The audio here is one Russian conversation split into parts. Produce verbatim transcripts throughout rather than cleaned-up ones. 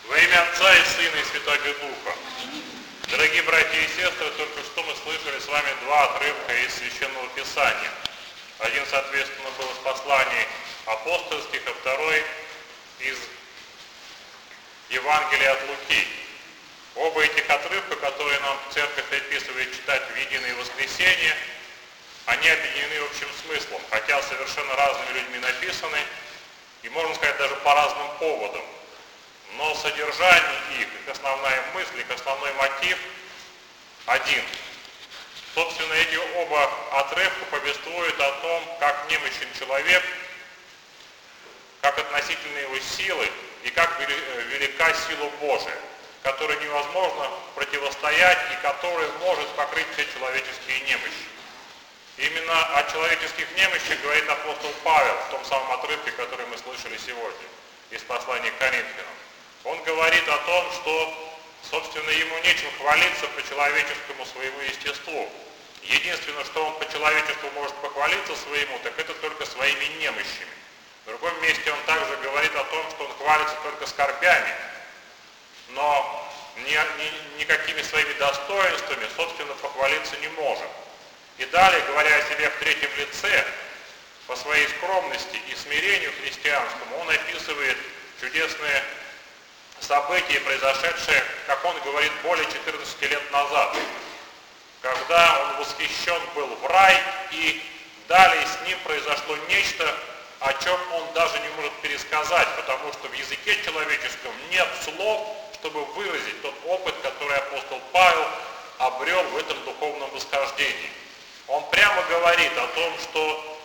Во имя Отца и Сына и Святаго Духа. Дорогие братья и сестры, только что мы слышали с вами два отрывка из Священного Писания. Один, соответственно, был из посланий апостольских, а второй из Евангелия от Луки. Оба этих отрывка, которые нам церковь предписывает читать в единое воскресенье, они объединены общим смыслом, хотя совершенно разными людьми написаны, и, можно сказать, даже по разным поводам. Но содержание их, их основная мысль, их основной мотив один. Собственно, эти оба отрывка повествуют о том, как немощен человек, как относительно его силы и как велика сила Божия, которой невозможно противостоять и которая может покрыть все человеческие немощи. Именно о человеческих немощах говорит апостол Павел в том самом отрывке, который мы слышали сегодня из послания к Коринфянам. Он говорит о том, что, собственно, ему нечем хвалиться по человеческому своему естеству. Единственное, что он по человечеству может похвалиться своему, так это только своими немощами. В другом месте он также говорит о том, что он хвалится только скорбями, но ни, ни, никакими своими достоинствами, собственно, похвалиться не может. И далее, говоря о себе в третьем лице, по своей скромности и смирению христианскому, он описывает чудесные события, произошедшие, как он говорит, более четырнадцати лет назад, когда он восхищен был в рай, и далее с ним произошло нечто, о чем он даже не может пересказать, потому что в языке человеческом нет слов, чтобы выразить тот опыт, который апостол Павел обрел в этом духовном восхождении. Он прямо говорит о том, что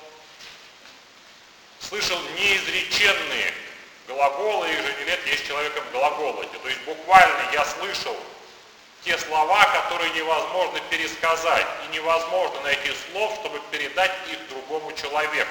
слышал неизреченные глаголы, и же не лет есть человеком глаголоте. То есть буквально я слышал те слова, которые невозможно пересказать, и невозможно найти слов, чтобы передать их другому человеку.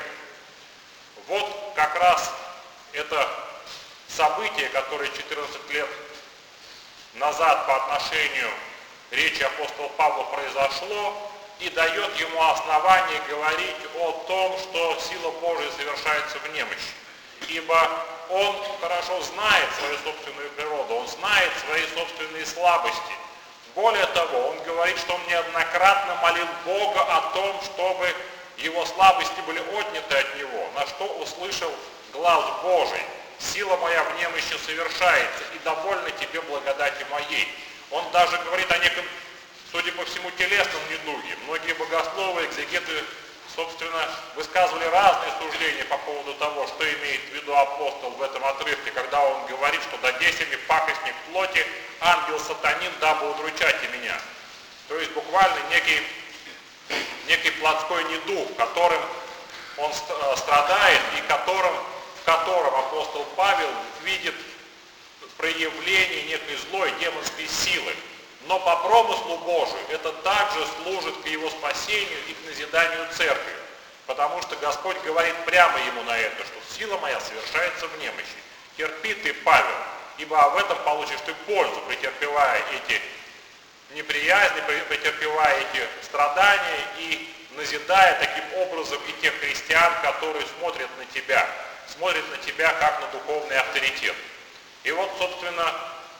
Вот как раз это событие, которое четырнадцать лет назад по отношению речи апостола Павла произошло, и дает ему основание говорить о том, что сила Божия совершается в немощи. Ибо он хорошо знает свою собственную природу, он знает свои собственные слабости. Более того, он говорит, что он неоднократно молил Бога о том, чтобы его слабости были отняты от него, на что услышал глас Божий: «Сила моя в немощи совершается, и довольна тебе благодати моей». Он даже говорит о неком, судя по всему, телесном недуге. Многие богословы, экзегеты, собственно, высказывали разные суждения по поводу того, что имеет в виду апостол в этом отрывке, когда он говорит, что «дадесеми пакостник плоти, ангел сатанин, дабы удручайте меня». То есть буквально некий, некий плотской недуг, которым он страдает и которым, в котором апостол Павел видит проявление некой злой демонской силы. Но по промыслу Божию это также служит к его спасению и к назиданию церкви. Потому что Господь говорит прямо ему на это, что сила моя совершается в немощи. Терпи ты, Павел, ибо в этом получишь ты пользу, претерпевая эти неприязни, претерпевая эти страдания и назидая таким образом и тех христиан, которые смотрят на тебя, смотрят на тебя как на духовный авторитет. И вот, собственно,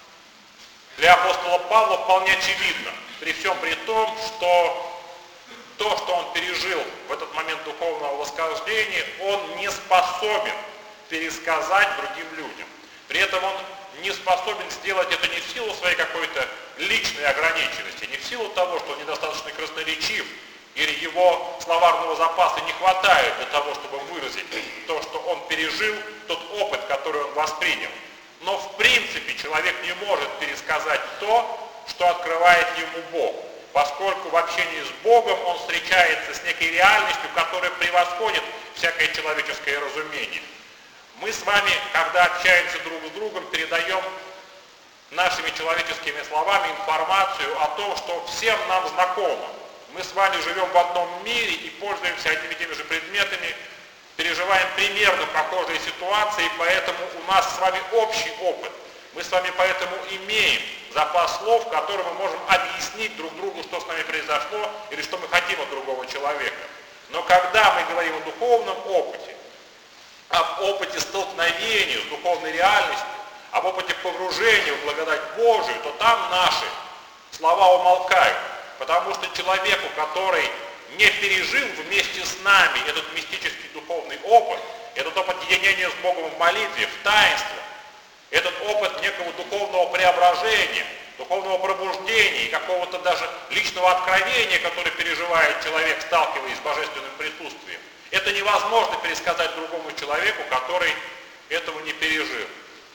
для апостола Павла вполне очевидно, при всем при том, что то, что он пережил в этот момент духовного восхождения, он не способен пересказать другим людям. При этом он не способен сделать это не в силу своей какой-то личной ограниченности, не в силу того, что он недостаточно красноречив, или его словарного запаса не хватает для того, чтобы выразить то, что он пережил, тот опыт, который он воспринял. Но в принципе человек не может пересказать то, что открывает ему Бог, поскольку в общении с Богом он встречается с некой реальностью, которая превосходит всякое человеческое разумение. Мы с вами, когда общаемся друг с другом, передаем нашими человеческими словами информацию о том, что всем нам знакомо. Мы с вами живем в одном мире и пользуемся одними и теми же предметами, переживаем примерно похожие ситуации, поэтому у нас с вами общий опыт. Мы с вами поэтому имеем запас слов, которым мы можем объяснить друг другу, что с нами произошло или что мы хотим от другого человека. Но когда мы говорим о духовном опыте, об опыте столкновения с духовной реальностью, об опыте погружения в благодать Божию, то там наши слова умолкают. Потому что человеку, который не пережил вместе с нами этот мистический духовный опыт, этот опыт единения с Богом в молитве, в таинстве, этот опыт некого духовного преображения, духовного пробуждения и какого-то даже личного откровения, которое переживает человек, сталкиваясь с божественным присутствием, это невозможно пересказать другому человеку, который этого не пережил.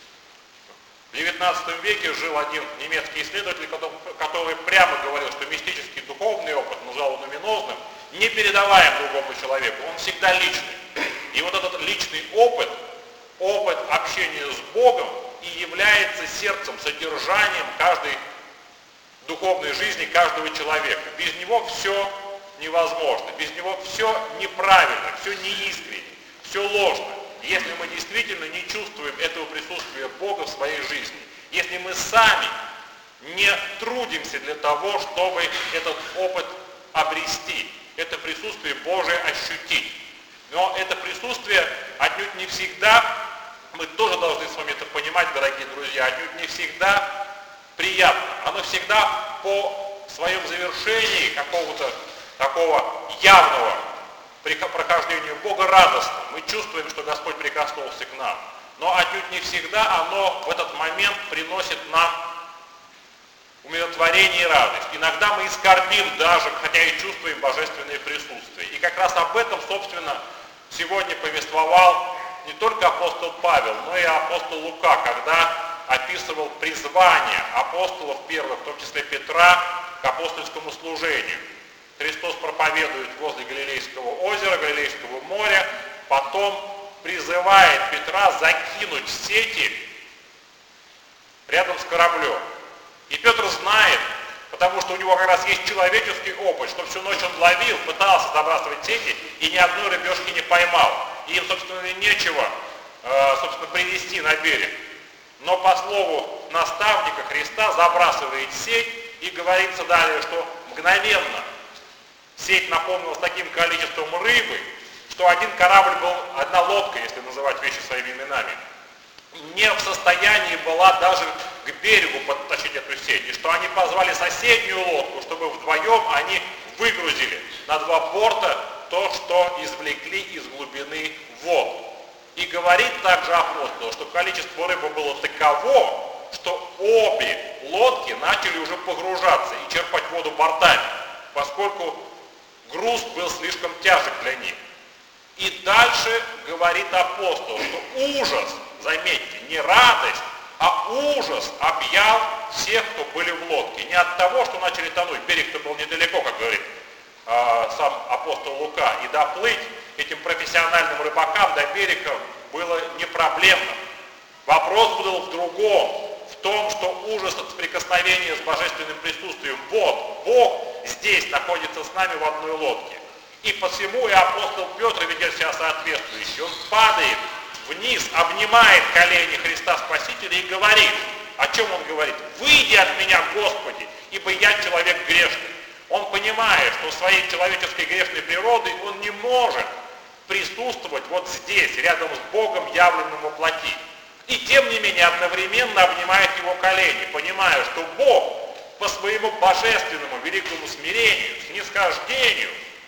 В девятнадцатом веке жил один немецкий исследователь, который прямо говорил, что мистический духовный опыт, называл луминозным, не передаваем другому человеку, он всегда личный. И вот этот личный опыт, опыт общения с Богом и является сердцем, содержанием каждой духовной жизни каждого человека. Без него все невозможно, без него все неправильно, все неискренне, все ложно. Если мы действительно не чувствуем этого присутствия Бога в своей жизни, если мы сами не трудимся для того, чтобы этот опыт обрести, это присутствие Божие ощутить. Но это присутствие отнюдь не всегда, мы тоже должны с вами это понимать, дорогие друзья, отнюдь не всегда приятно. Оно всегда по своем завершении какого-то такого явного при прохождению Бога радостно. Мы чувствуем, что Господь прикоснулся к нам. Но отнюдь не всегда оно в этот момент приносит нам умиротворение и радость. Иногда мы и скорбим даже, хотя и чувствуем божественное присутствие. И как раз об этом, собственно, сегодня повествовал не только апостол Павел, но и апостол Лука, когда описывал призвание апостолов первых, в том числе Петра, к апостольскому служению. Христос проповедует возле Галилейского озера, Галилейского моря, потом призывает Петра закинуть сети рядом с кораблем. И Петр знает, потому что у него как раз есть человеческий опыт, что всю ночь он ловил, пытался забрасывать сети и ни одной рыбешки не поймал. И им, собственно, нечего, собственно, привести на берег. Но по слову наставника Христа забрасывает сеть и говорится далее, что мгновенно сеть наполнилась таким количеством рыбы, что один корабль был, одна лодка, если называть вещи своими именами, не в состоянии была даже к берегу подтащить эту сеть. И что они позвали соседнюю лодку, чтобы вдвоем они выгрузили на два борта то, что извлекли из глубины вод. И говорит также апостол, что количество рыбы было таково, что обе лодки начали уже погружаться и черпать воду бортами, поскольку груз был слишком тяжек для них. И дальше говорит апостол, что ужас, заметьте, не радость, а ужас объял всех, кто были в лодке. Не от того, что начали тонуть, берег-то был недалеко, как говорит э, сам апостол Лука, и доплыть этим профессиональным рыбакам до берега было не проблемно. Вопрос был в другом, в том, что ужас от соприкосновения с божественным присутствием. Вот, Бог здесь находится с нами в одной лодке. И посему и апостол Петр ведет себя соответствующе. Он падает вниз, обнимает колени Христа Спасителя и говорит, о чем он говорит? «Выйди от меня, Господи, ибо я человек грешный». Он понимает, что своей человеческой грешной природой он не может присутствовать вот здесь, рядом с Богом, явленным во плоти. И тем не менее одновременно обнимает его колени, понимая, что Бог по своему божественному великому смирению, снисхождению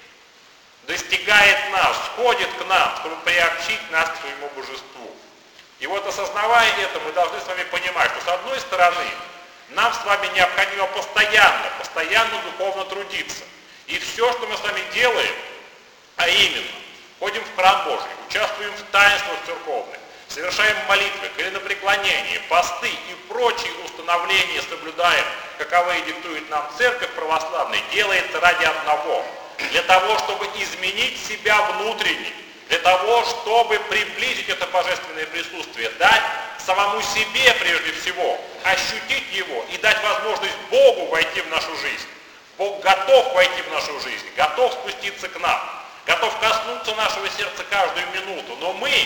достигает нас, сходит к нам, чтобы приобщить нас к своему божеству. И вот осознавая это, мы должны с вами понимать, что с одной стороны нам с вами необходимо постоянно, постоянно духовно трудиться. И все, что мы с вами делаем, а именно, ходим в храм Божий, участвуем в таинствах церковных, совершаем молитвы, коленопреклонения, посты и прочие установления соблюдаем, каковые диктует нам церковь православная, делается ради одного. Для того, чтобы изменить себя внутренне, для того, чтобы приблизить это божественное присутствие, дать самому себе прежде всего, ощутить его и дать возможность Богу войти в нашу жизнь. Бог готов войти в нашу жизнь, готов спуститься к нам, готов коснуться нашего сердца каждую минуту, но мы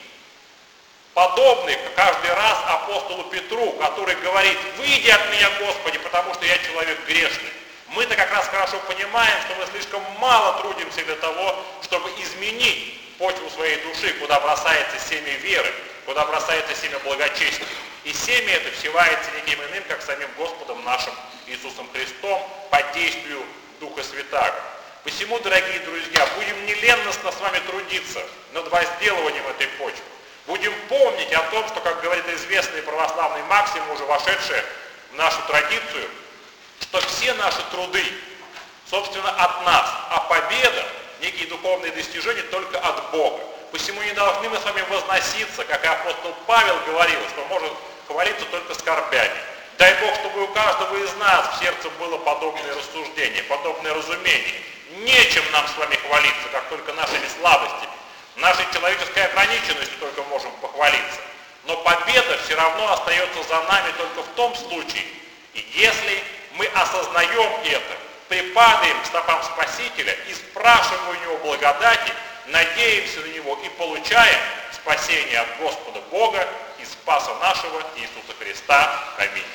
подобны каждый раз апостолу Петру, который говорит: «Выйди от меня, Господи, потому что я человек грешный». Мы-то как раз хорошо понимаем, что мы слишком мало трудимся для того, чтобы изменить почву своей души, куда бросается семя веры, куда бросается семя благочестия. И семя это всевается никем иным, как самим Господом нашим Иисусом Христом по действию Духа Святаго. Посему, дорогие друзья, будем нелестно с вами трудиться над возделыванием этой почвы. Будем помнить о том, что, как говорит известный православный максим, уже вошедший в нашу традицию, что все наши труды, собственно, от нас, а победа, некие духовные достижения только от Бога. Посему не должны мы с вами возноситься, как и апостол Павел говорил, что может хвалиться только скорбями. Дай Бог, чтобы у каждого из нас в сердце было подобное рассуждение, подобное разумение. Нечем нам с вами хвалиться, как только нашими слабостями, нашей человеческой ограниченностью только можем похвалиться. Но победа все равно остается за нами только в том случае, и если мы осознаем это, припадаем к стопам Спасителя и спрашиваем у Него благодати, надеемся на Него и получаем спасение от Господа Бога и Спаса нашего Иисуса Христа. Аминь.